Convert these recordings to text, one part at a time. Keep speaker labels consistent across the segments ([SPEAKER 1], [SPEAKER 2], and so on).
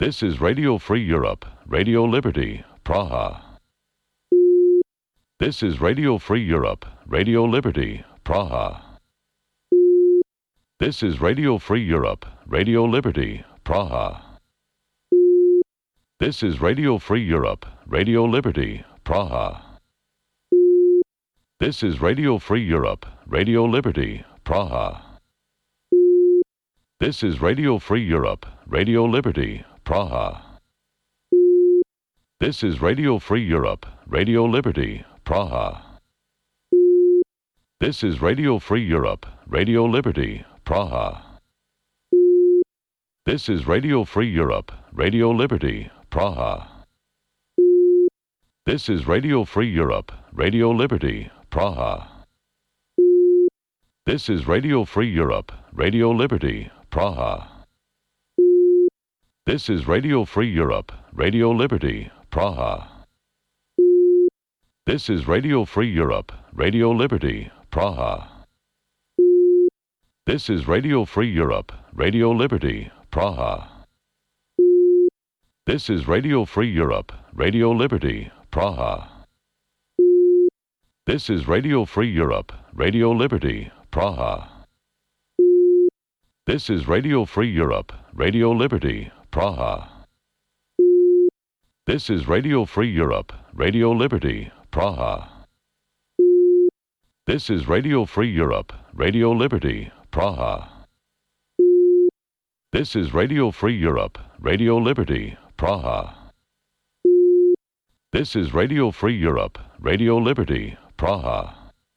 [SPEAKER 1] This is Radio Free Europe, Radio Liberty, Praha. This is Radio Free Europe, Radio Liberty, Praha. This is Radio Free Europe, Radio Liberty, Praha. This is Radio Free Europe, Radio Liberty, Praha. This is Radio Free Europe, Radio Liberty, Praha. This is Radio Free Europe, Radio Liberty, Praha. This is Radio Free Europe, Radio Liberty, Praha. This is Radio Free Europe, Radio Liberty, Praha. This is Radio Free Europe, Radio Liberty, Praha. This is Radio Free Europe, Radio Liberty, Praha. This is Radio Free Europe, Radio Liberty, Praha. This is Radio Free Europe, Radio Liberty, Praha. This is Radio Free Europe, Radio Liberty, Praha. This is Radio Free Europe, Radio Liberty, Praha. This is Radio Free Europe, Radio Liberty, Praha. This is Radio Free Europe, Radio Liberty, Praha. This is Radio Free Europe, Radio Liberty, Praha. This is Radio Free Europe, Radio Liberty, Praha. This is Radio Free Europe, Radio Liberty, Praha. This is Radio Free Europe, Radio Liberty, Praha. This is Radio Free Europe, Radio Liberty, Praha.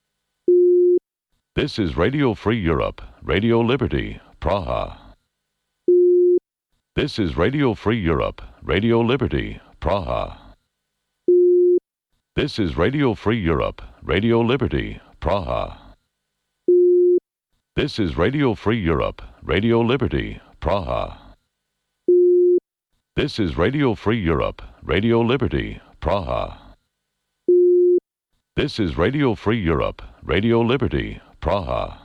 [SPEAKER 1] This is Radio Free Europe, Radio Liberty, Praha. This is Radio Free Europe, Radio Liberty, Praha. This is Radio Free Europe, Radio Liberty, Praha. This is Radio Free Europe, Radio Liberty, Praha. This is Radio Free Europe, Radio Liberty, Praha. This is Radio Free Europe, Radio Liberty, Praha.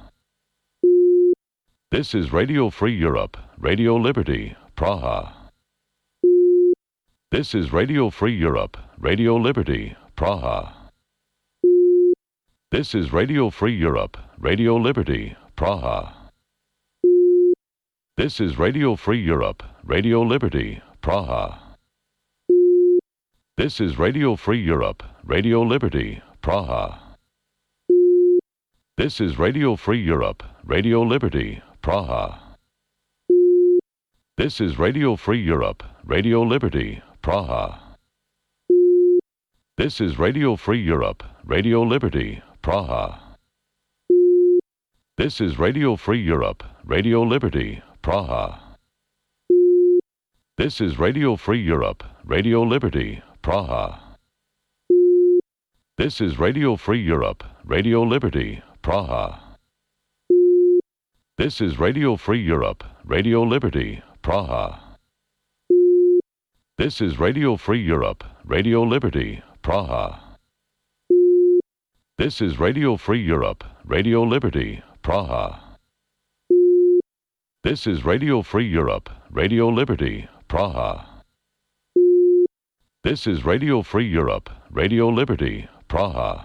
[SPEAKER 1] This is Radio Free Europe, Radio Liberty, Praha. This is Radio Free Europe, Radio Liberty, Praha. This is Radio Free Europe, Radio Liberty, Praha. This is Radio Free Europe, Radio Liberty, Praha. This is Radio Free Europe, Radio Liberty, Praha. This is Radio Free Europe, Radio Liberty, Praha. This is Radio Free Europe, Radio Liberty, Praha. This is Radio Free Europe, Radio Liberty, Praha. This is Radio Free Europe, Radio Liberty, Praha. This is Radio Free Europe, Radio Liberty, Praha. This is Radio Free Europe, Radio Liberty, Praha. This is Radio Free Europe, Radio Liberty, Praha. This is Radio Free Europe, Radio Liberty, Praha. This is Radio Free Europe, Radio Liberty, Praha. This is Radio Free Europe, Radio Liberty, Praha. This is Radio Free Europe, Radio Liberty, Praha.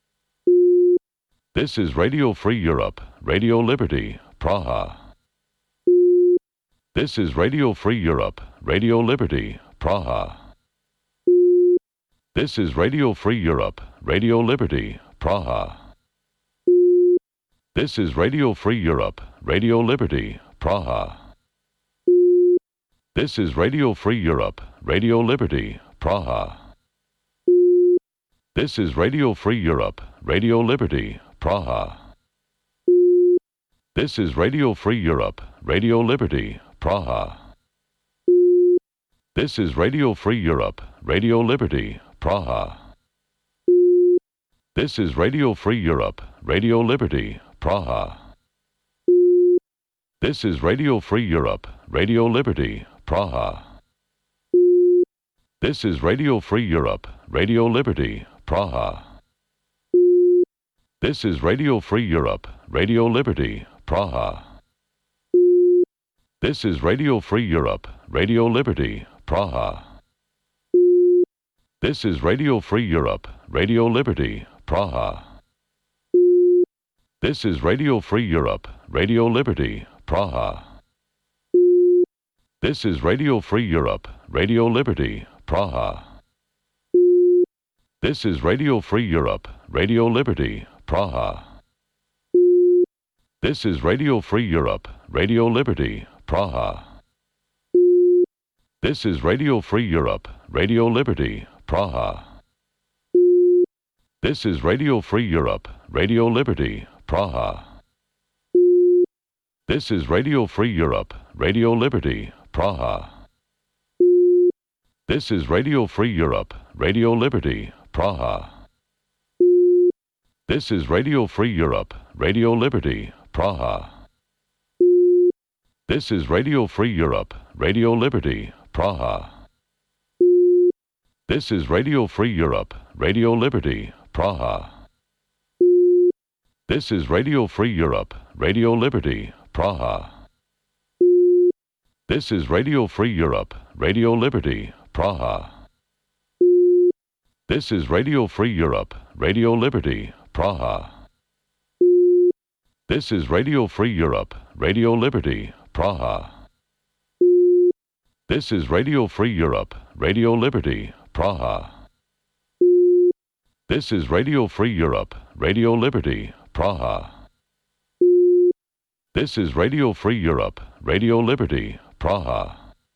[SPEAKER 1] This is Radio Free Europe, Radio Liberty, Praha. This is Radio Free Europe, Radio Liberty, Praha. This is Radio Free Europe, Radio Liberty, Praha. This is Radio Free Europe, Radio Liberty, Praha. This is Radio Free Europe, Radio Liberty, Praha. This is Radio Free Europe, Radio Liberty, Praha. This is Radio Free Europe, Radio Liberty, Praha. This is Radio Free Europe, Radio Liberty, Praha. This is Radio Free Europe, Radio Liberty, Praha. This is Radio Free Europe, Radio Liberty, Praha. This is Radio Free Europe, Radio Liberty, Praha. This is Radio Free Europe, Radio Liberty, Praha. This is Radio Free Europe, Radio Liberty, Praha. This is Radio Free Europe, Radio Liberty, Praha. This is Radio Free Europe, Radio Liberty, Praha. This is Radio Free Europe, Radio Liberty, Praha. This is Radio Free Europe, Radio Liberty, Praha. This is Radio Free Europe, Radio Liberty, Praha. This is Radio Free Europe, Radio Liberty, Praha. This is Radio Free Europe, Radio Liberty, Praha. This is Radio Free Europe, Radio Liberty, Praha. This is Radio Free Europe, Radio Liberty, Praha. This is Radio Free Europe, Radio Liberty, Praha. This is Radio Free Europe, Radio Liberty, Praha. This is Radio Free Europe, Radio Liberty, Praha. This is Radio Free Europe, Radio Liberty, Praha. This is Radio Free Europe, Radio Liberty, Praha. This is Radio Free Europe, Radio Liberty, Praha. This is Radio Free Europe, Radio Liberty, Praha. This is Radio Free Europe, Radio Liberty, Praha. This is Radio Free Europe, Radio Liberty, Praha. This is Radio Free Europe, Radio Liberty, Praha.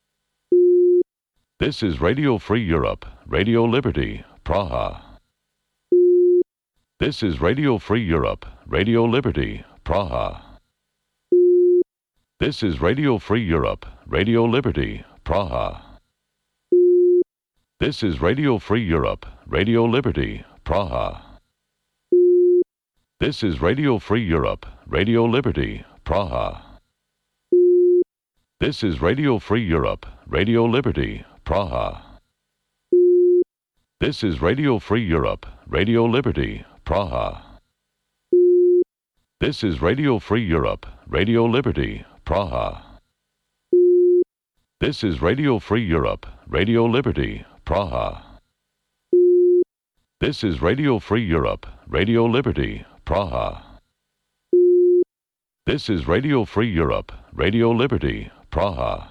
[SPEAKER 1] This is Radio Free Europe, Radio Liberty, Praha. This is Radio Free Europe, Radio Liberty, Praha. This is Radio Free Europe, Radio Liberty, Praha. This is Radio Free Europe, Radio Liberty, Praha. This is Radio Free Europe, Radio Liberty, Praha. This is Radio Free Europe, Radio Liberty, Praha. This is Radio Free Europe, Radio Liberty, Praha. This is Radio Free Europe, Radio Liberty, Praha. This is Radio Free Europe, Radio Liberty, Praha. This is Radio Free Europe, Radio Liberty, Praha. This is Radio Free Europe, Radio Liberty, Praha.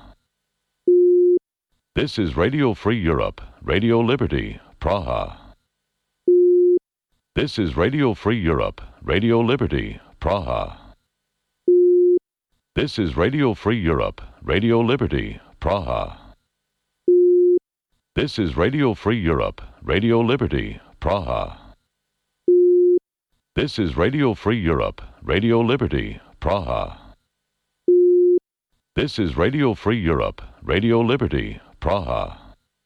[SPEAKER 1] This is Radio Free Europe, Radio Liberty, Praha. This is Radio Free Europe, Radio Liberty, Praha. This is Radio Free Europe, Radio Liberty, Praha. This is Radio Free Europe, Radio Liberty, Praha. This is Radio Free Europe, Radio Liberty, Praha. This is Radio Free Europe, Radio Liberty, Praha.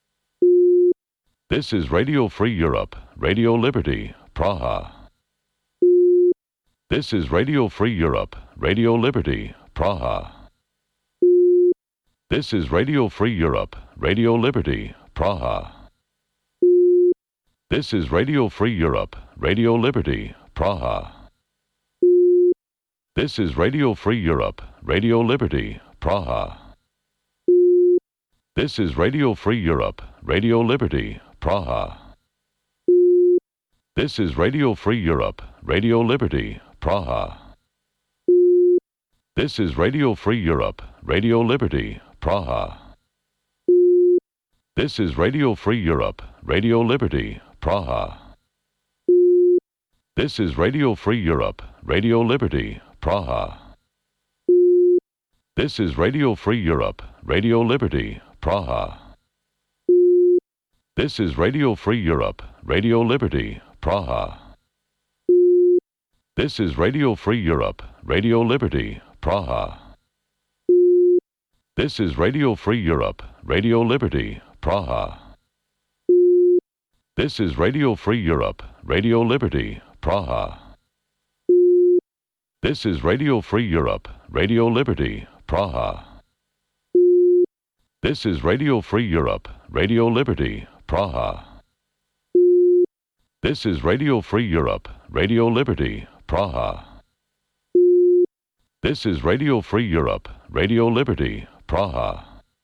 [SPEAKER 1] This is Radio Free Europe, Radio Liberty, Praha. This is Radio Free Europe, Radio Liberty, Praha. This is Radio Free Europe, Radio Liberty, Praha. This is Radio Free Europe, Radio Liberty, Praha. This is Radio Free Europe, Radio Liberty, Praha. This is Radio Free Europe, Radio Liberty, Praha. This is Radio Free Europe, Radio Liberty, Praha. This is Radio Free Europe, Radio Liberty, Praha. This is Radio Free Europe, Radio Liberty, Praha. This is Radio Free Europe, Radio Liberty, Praha. This is Radio Free Europe, Radio Liberty, Praha. This is Radio Free Europe, Radio Liberty, Praha. This is Radio Free Europe, Radio Liberty, Praha. This is Radio Free Europe, Radio Liberty, Praha. This is Radio Free Europe, Radio Liberty, Praha. This is Radio Free Europe, Radio Liberty, Praha. This is Radio Free Europe, Radio Liberty, Praha. This is Radio Free Europe, Radio Liberty, Praha. This is Radio Free Europe, Radio Liberty, Praha.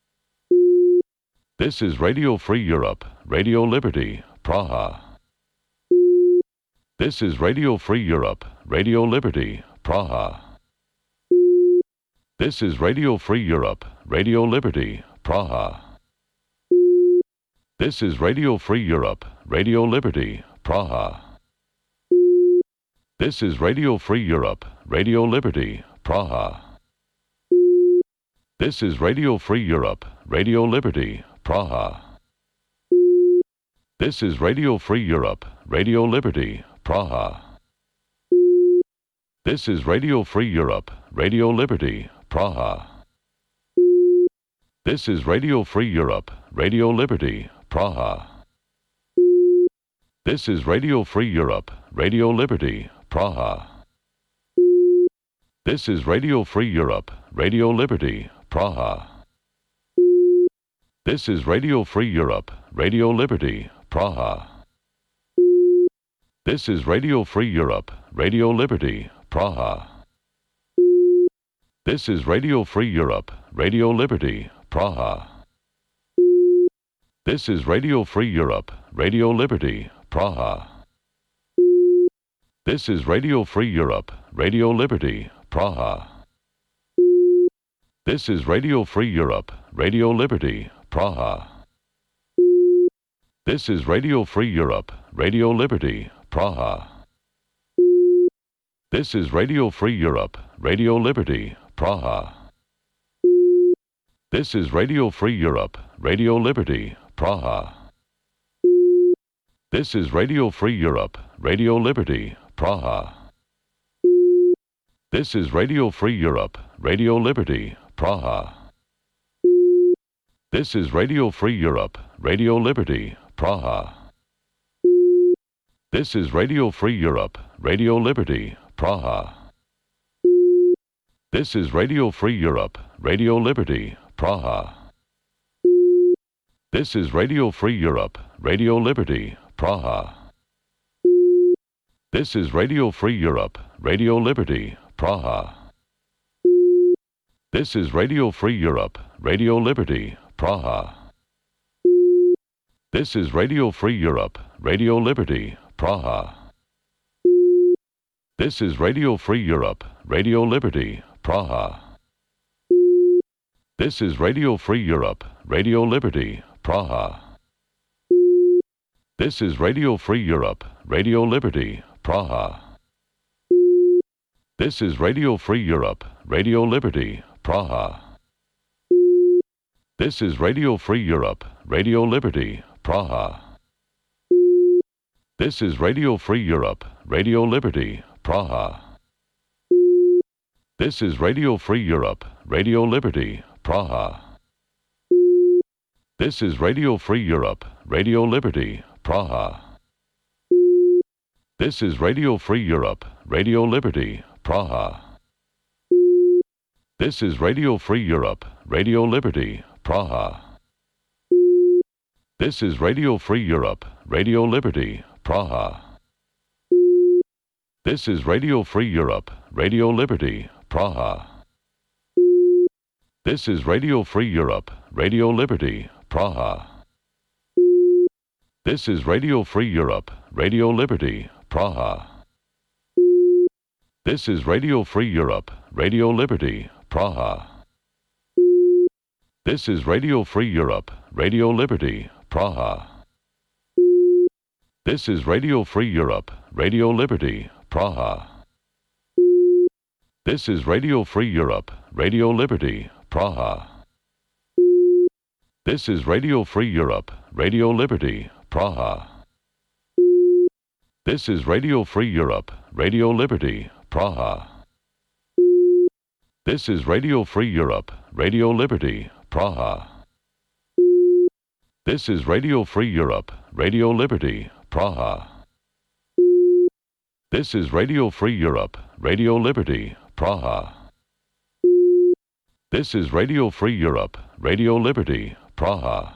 [SPEAKER 1] This is Radio Free Europe, Radio Liberty, Praha. This is Radio Free Europe, Radio Liberty, Praha. This is Radio Free Europe, Radio Liberty, Praha. This is Radio Free Europe, Radio Liberty, Praha. This is Radio Free Europe, Radio Liberty, Praha. This is Radio Free Europe, Radio Liberty, Praha. This is Radio Free Europe, Radio Liberty, Praha. This is Radio Free Europe, Radio Liberty, Praha. This is Radio Free Europe, Radio Liberty, Praha. This is Radio Free Europe, Radio Liberty, Praha. This is Radio Free Europe, Radio Liberty, Praha. This is Radio Free Europe, Radio Liberty, Praha. This is Radio Free Europe, Radio Liberty, Praha. This is Radio Free Europe, Radio Liberty, Praha. This is Radio Free Europe, Radio Liberty, Praha. This is Radio Free Europe, Radio Liberty, Praha. This is Radio Free Europe, Radio Liberty, Praha. This is Radio Free Europe, Radio Liberty, Praha. This is Radio Free Europe, Radio Liberty, Praha. This is Radio Free Europe, Radio Liberty, Praha. This is Radio Free Europe, Radio Liberty, Praha. This is Radio Free Europe, Radio Liberty, Praha. This is Radio Free Europe, Radio Liberty, Praha. This is Radio Free Europe, Radio Liberty, Praha. This is Radio Free Europe, Radio Liberty, Praha. This is Radio Free Europe, Radio Liberty, Praha. This is Radio Free Europe, Radio Liberty, Praha. This is Radio Free Europe, Radio Liberty, Praha. This is Radio Free Europe, Radio Liberty, Praha. This is Radio Free Europe, Radio Liberty, Praha. This is Radio Free Europe, Radio Liberty, Praha. This is Radio Free Europe, Radio Liberty, Praha. This is Radio Free Europe, Radio Liberty, Praha. This is Radio Free Europe, Radio Liberty, Praha. This is Radio Free Europe, Radio Liberty, Praha. This is Radio Free Europe, Radio Liberty, Praha. This is Radio Free Europe, Radio Liberty, Praha. This is Radio Free Europe, Radio Liberty, Praha. This is Radio Free Europe, Radio Liberty, Praha. This is Radio Free Europe, Radio Liberty, Praha. This is Radio Free Europe, Radio Liberty, Praha. This is Radio Free Europe, Radio Liberty, Praha. This is Radio Free Europe, Radio Liberty, Praha. This is Radio Free Europe, Radio Liberty, Praha. This is Radio Free Europe, Radio Liberty, Praha. This is Radio Free Europe, Radio Liberty, Praha. This is Radio Free Europe, Radio Liberty, Praha. This is Radio Free Europe, Radio Liberty, Praha. This is Radio Free Europe, Radio Liberty, Praha. This is Radio Free Europe, Radio Liberty, Praha. This is Radio Free Europe, Radio Liberty, Praha. This is Radio Free Europe, Radio Liberty, Praha. This is Radio Free Europe, Radio Liberty, Praha.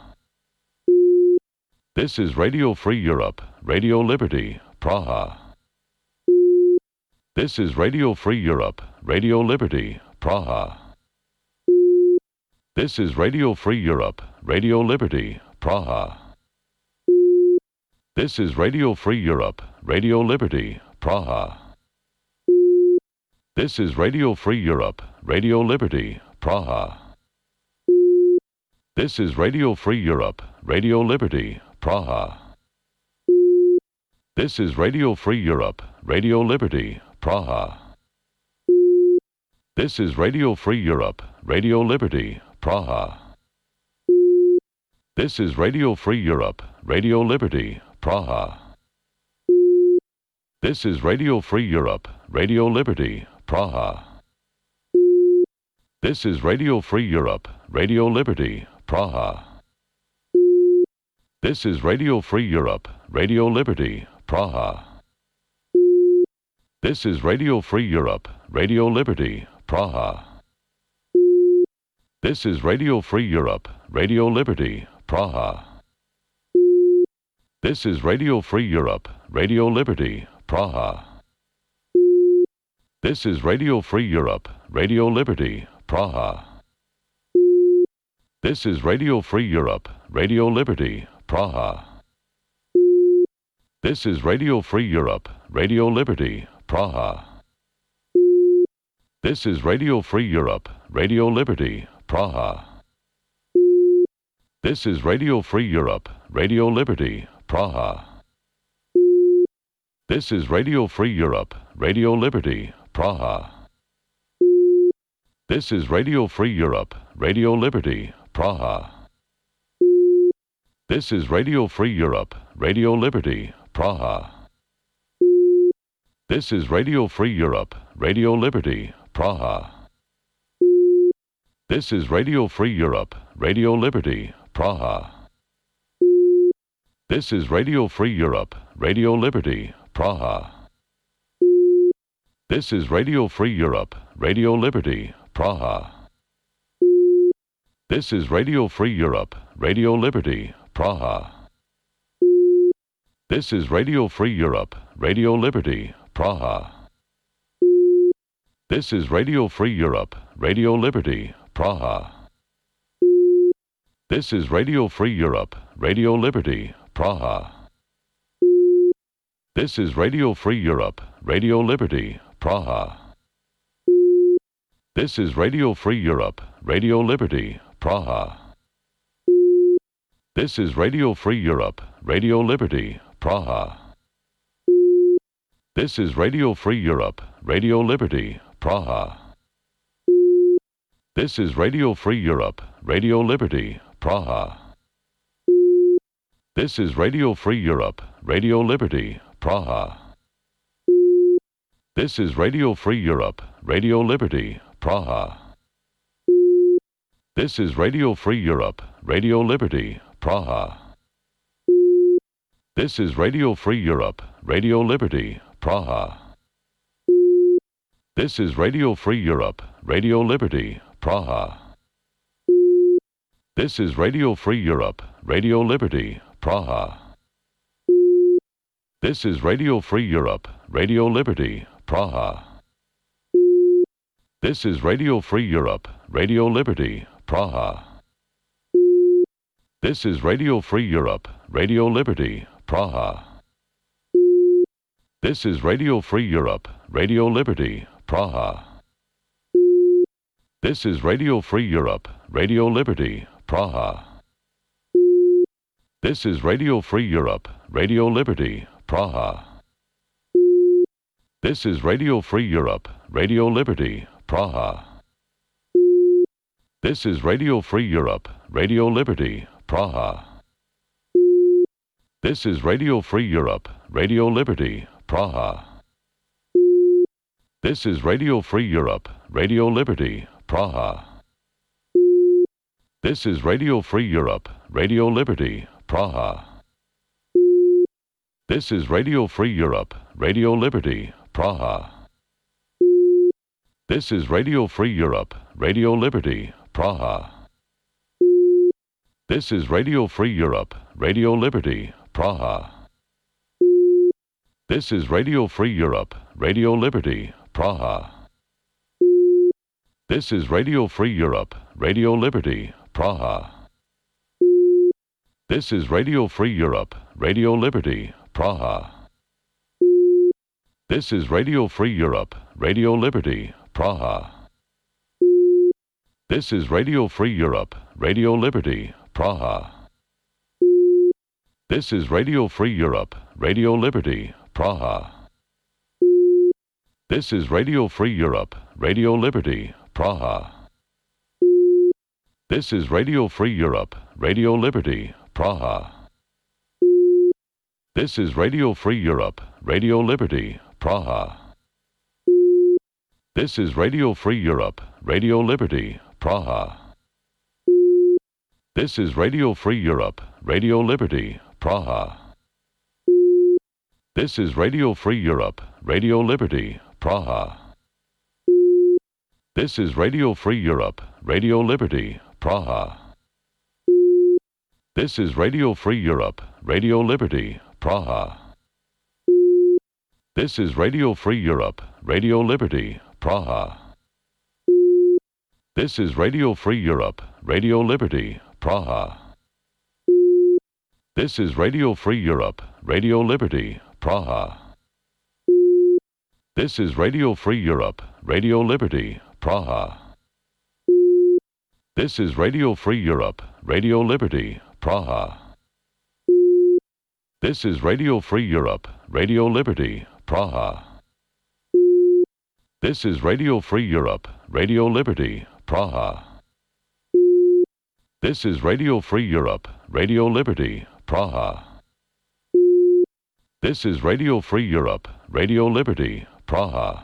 [SPEAKER 1] This is Radio Free Europe, Radio Liberty, Praha. This is Radio Free Europe, Radio Liberty, Praha. This is Radio Free Europe, Radio Liberty, Praha. This is Radio Free Europe, Radio Liberty, Praha. This is Radio Free Europe, Radio Liberty, Praha. This is Radio Free Europe, Radio Liberty, Praha. This is Radio Free Europe, Radio Liberty, Praha. This is Radio Free Europe, Radio Liberty, Praha. This is Radio Free Europe, Radio Liberty, Praha. This is Radio Free Europe, Radio Liberty, Praha. This is Radio Free Europe, Radio Liberty, Praha. This is Radio Free Europe, Radio Liberty, Praha. This is Radio Free Europe, Radio Liberty, Praha. This is Radio Free Europe, Radio Liberty, Praha. This is Radio Free Europe, Radio Liberty, Praha. This is Radio Free Europe, Radio Liberty, Praha. This is Radio Free Europe, Radio Liberty, Praha. This is Radio Free Europe, Radio Liberty, Praha. This is Radio Free Europe, Radio Liberty, Praha. This is Radio Free Europe, Radio Liberty, Praha. This is Radio Free Europe, Radio Liberty, Praha. This is Radio Free Europe, Radio Liberty, Praha. This is Radio Free Europe, Radio Liberty, Praha. This is Radio Free Europe, Radio Liberty, Praha. This is Radio Free Europe, Radio Liberty, Praha. This is Radio Free Europe, Radio Liberty, Praha. This is Radio Free Europe, Radio Liberty, Praha. This is Radio Free Europe, Radio Liberty, Praha. This is Radio Free Europe, Radio Liberty, Praha. This is Radio Free Europe, Radio Liberty, Praha. This is Radio Free Europe, Radio Liberty, Praha. This is Radio Free Europe, Radio Liberty, Praha. This is Radio Free Europe, Radio Liberty, Praha. This is Radio Free Europe, Radio Liberty, Praha. This is Radio Free Europe, Radio Liberty, Praha. This is Radio Free Europe, Radio Liberty, Praha. This is Radio Free Europe, Radio Liberty, Praha. This is Radio Free Europe, Radio Liberty, Praha. This is Radio Free Europe, Radio Liberty, Praha. This is Radio Free Europe, Radio Liberty, Praha. This is Radio Free Europe, Radio Liberty, Praha. This is Radio Free Europe, Radio Liberty, Praha. This is Radio Free Europe, Radio Liberty, Praha. This is Radio Free Europe, Radio Liberty, Praha. This is Radio Free Europe, Radio Liberty, Praha. This is Radio Free Europe, Radio Liberty, Praha. This is Radio Free Europe, Radio Liberty, Praha. This is Radio Free Europe, Radio Liberty, Praha. This is Radio Free Europe, Radio Liberty, Praha. This is Radio Free Europe, Radio Liberty, Praha. This is Radio Free Europe, Radio Liberty, Praha. This is Radio Free Europe, Radio Liberty, Praha. This is Radio Free Europe, Radio Liberty, Praha. This is Radio Free Europe, Radio Liberty, Praha. This is Radio Free Europe, Radio Liberty, Praha. This is Radio Free Europe, Radio Liberty, Praha. This is Radio Free Europe, Radio Liberty, Praha. This is Radio Free Europe, Radio Liberty, Praha. This is Radio Free Europe, Radio Liberty, Praha. This is Radio Free Europe, Radio Liberty, Praha. This is Radio Free Europe, Radio Liberty, Praha. This is Radio Free Europe, Radio Liberty, Praha. This is Radio Free Europe, Radio Liberty, Praha. This is Radio Free Europe, Radio Liberty, Praha. This is Radio Free Europe, Radio Liberty, Praha. This is Radio Free Europe, Radio Liberty, Praha. This is Radio Free Europe, Radio Liberty, Praha. This is Radio Free Europe, Radio Liberty, Praha. This is Radio Free Europe, Radio Liberty, Praha. This is Radio Free Europe, Radio Liberty, Praha. This is Radio Free Europe, Radio Liberty, Praha. This is Radio Free Europe, Radio Liberty, Praha. This is Radio Free Europe, Radio Liberty, Praha. This is Radio Free Europe, Radio Liberty, Praha. This is Radio Free Europe, Radio Liberty, Praha. This is Radio Free Europe, Radio Liberty, Praha. This is Radio Free Europe, Radio Liberty, Praha. This is Radio Free Europe, Radio Liberty, Praha. This is Radio Free Europe, Radio Liberty, Praha.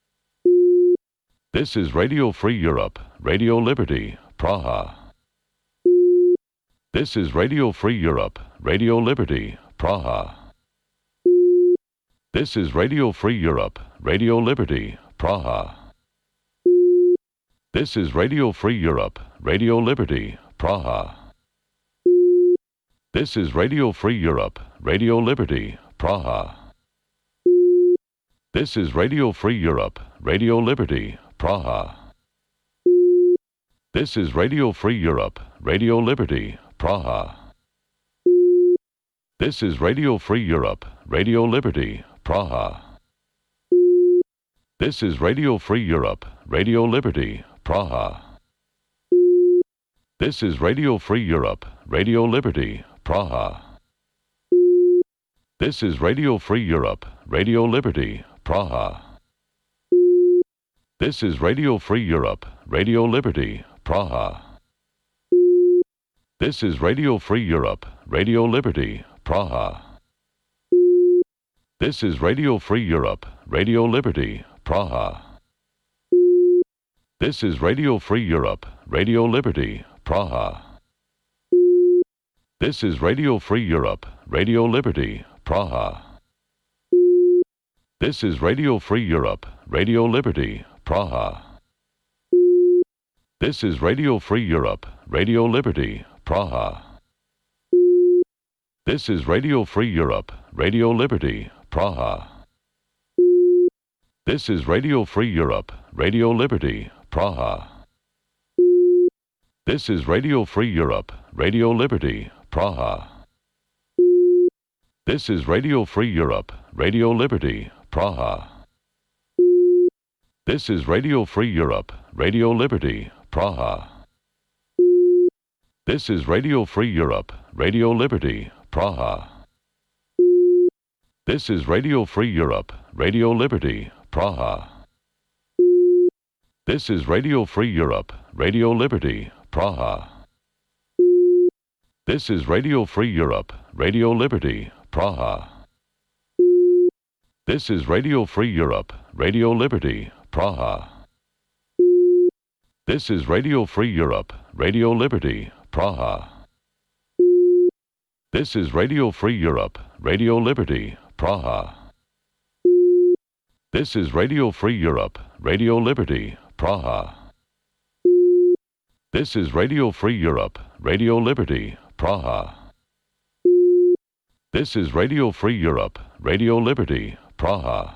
[SPEAKER 1] This is Radio Free Europe, Radio Liberty, Praha. This is Radio Free Europe, Radio Liberty, Praha. This is Radio Free Europe, Radio Liberty, Praha. This is Radio Free Europe, Radio Liberty, Praha. This is Radio Free Europe, Radio Liberty, Praha. This is Radio Free Europe, Radio Liberty, Praha. This is Radio Free Europe, Radio Liberty, Praha. This is Radio Free Europe, Radio Liberty, Praha. This is Radio Free Europe, Radio Liberty, Praha. This is Radio Free Europe, Radio Liberty, Praha. This is Radio Free Europe, Radio Liberty, Praha. This is Radio Free Europe, Radio Liberty, Praha. This is Radio Free Europe, Radio Liberty, Praha. This is Radio Free Europe, Radio Liberty, Praha. This is Radio Free Europe, Radio Liberty, Praha. This is Radio Free Europe, Radio Liberty, Praha. This is Radio Free Europe, Radio Liberty, Praha. This is Radio Free Europe, Radio Liberty, Praha. This is Radio Free Europe, Radio Liberty, Praha. This is Radio Free Europe, Radio Liberty, Praha. This is Radio Free Europe, Radio Liberty, Praha. This is Radio Free Europe, Radio Liberty, Praha. This is Radio Free Europe, Radio Liberty, Praha. This is Radio Free Europe, Radio Liberty, Praha. This is Radio Free Europe, Radio Liberty, Praha. This is Radio Free Europe, Radio Liberty, Praha. This is Radio Free Europe, Radio Liberty, Praha. This is Radio Free Europe, Radio Liberty, Praha. This is Radio Free Europe, Radio Liberty, Praha. This is Radio Free Europe, Radio Liberty, Praha. This is Radio Free Europe, Radio Liberty, Praha. This is Radio Free Europe, Radio Liberty, Praha. This is Radio Free Europe, Radio Liberty, Praha.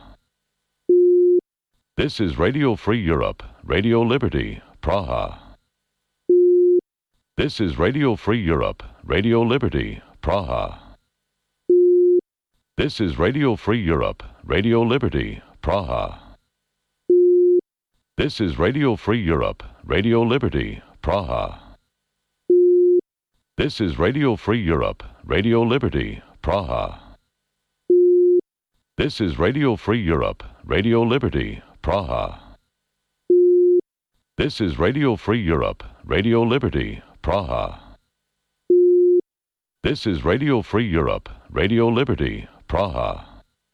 [SPEAKER 1] This is Radio Free Europe, Radio Liberty, Praha. This is Radio Free Europe, Radio Liberty, Praha. This is Radio Free Europe, Radio Liberty, Praha. This is Radio Free Europe, Radio Liberty, Praha. This is Radio Free Europe, Radio Liberty, Praha. This is Radio Free Europe, Radio Liberty, Praha. This is Radio Free Europe, Radio Liberty, Praha. This is Radio Free Europe, Radio Liberty, Praha.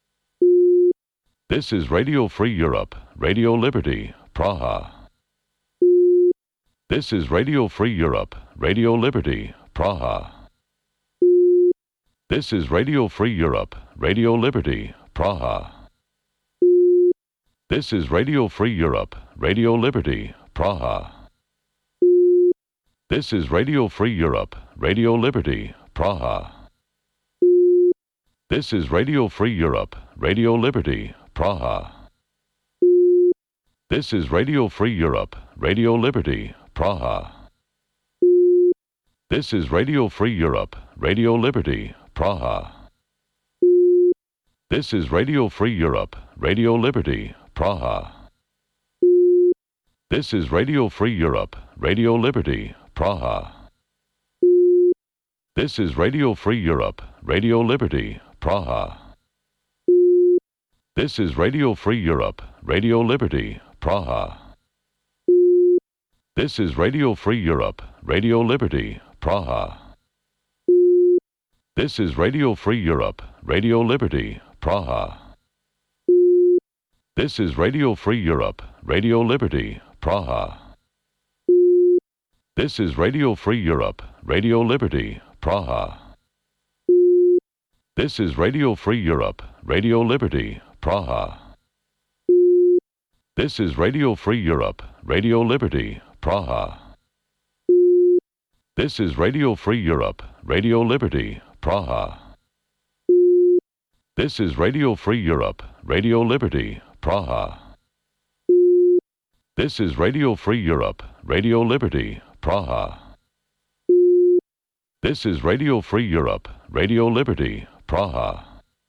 [SPEAKER 1] This is Radio Free Europe, Radio Liberty, Praha. This is Radio Free Europe, Radio Liberty, Praha. This is Radio Free Europe, Radio Liberty, Praha. This is Radio Free Europe, Radio Liberty, Praha. This is Radio Free Europe, Radio Liberty, Praha. This is Radio Free Europe, Radio Liberty, Praha. This is Radio Free Europe, Radio Liberty, Praha. This is Radio Free Europe, Radio Liberty, Praha. This is Radio Free Europe, Radio Liberty, Praha. This is Radio Free Europe, Radio Liberty, Praha. This is Radio Free Europe, Radio Liberty, Praha. This is Radio Free Europe, Radio Liberty, Praha. This is Radio Free Europe, Radio Liberty, Praha. This is Radio Free Europe, Radio Liberty, Praha. This is Radio Free Europe, Radio Liberty, Praha. This is Radio Free Europe, Radio Liberty, Praha. This is Radio Free Europe, Radio Liberty, Praha. This is Radio Free Europe, Radio Liberty, Praha. This is Radio Free Europe, Radio Liberty, Praha. This is Radio Free Europe, Radio Liberty, Praha. This is Radio Free Europe, Radio Liberty, Praha. This is Radio Free Europe, Radio Liberty, Praha.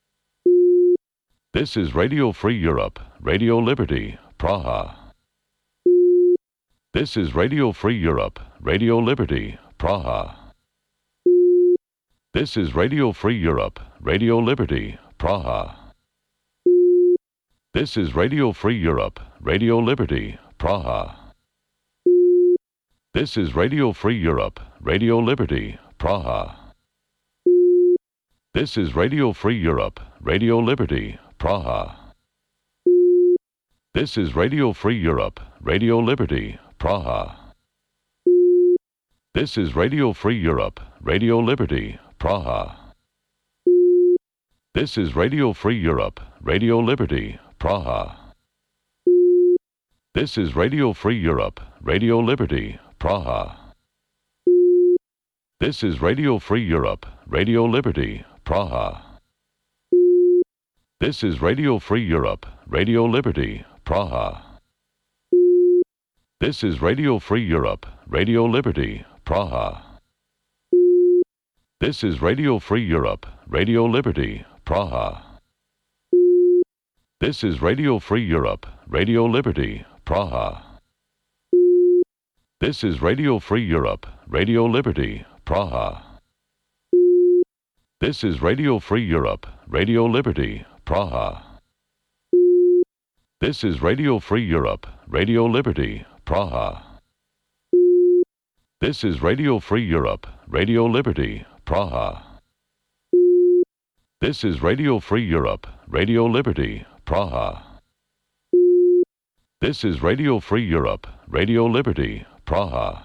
[SPEAKER 1] This is Radio Free Europe, Radio Liberty, Praha. This is Radio Free Europe, Radio Liberty, Praha. This is Radio Free Europe, Radio Liberty, Praha. This is Radio Free Europe, Radio Liberty, Praha. This is Radio Free Europe, Radio Liberty, Praha. This is Radio Free Europe, Radio Liberty, Praha. This is Radio Free Europe, Radio Liberty, Praha. This is Radio Free Europe, Radio Liberty, Praha. This is Radio Free Europe, Radio Liberty, Praha. This is Radio Free Europe, Radio Liberty, Praha. This is Radio Free Europe, Radio Liberty, Praha. This is Radio Free Europe, Radio Liberty, Praha. This is Radio Free Europe, Radio Liberty, Praha. This is Radio Free Europe, Radio Liberty, Praha. This is Radio Free Europe, Radio Liberty, Praha. This is Radio Free Europe, Radio Liberty, Praha. This is Radio Free Europe, Radio Liberty, Praha. This is Radio Free Europe, Radio Liberty, Praha. This is Radio Free Europe, Radio Liberty, Praha. This is Radio Free Europe, Radio Liberty, Praha. This is Radio Free Europe, Radio Liberty, Praha.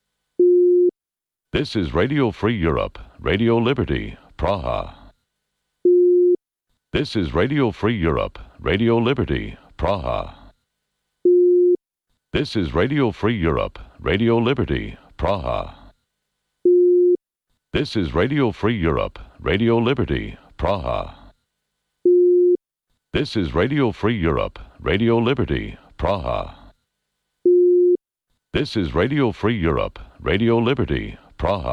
[SPEAKER 1] This is Radio Free Europe, Radio Liberty, Praha. This is Radio Free Europe, Radio Liberty, Praha. This is Radio Free Europe, Radio Liberty, Praha. This is Radio Free Europe, Radio Liberty, Praha. This is Radio Free Europe, Radio Liberty, Praha. This is Radio Free Europe, Radio Liberty, Praha.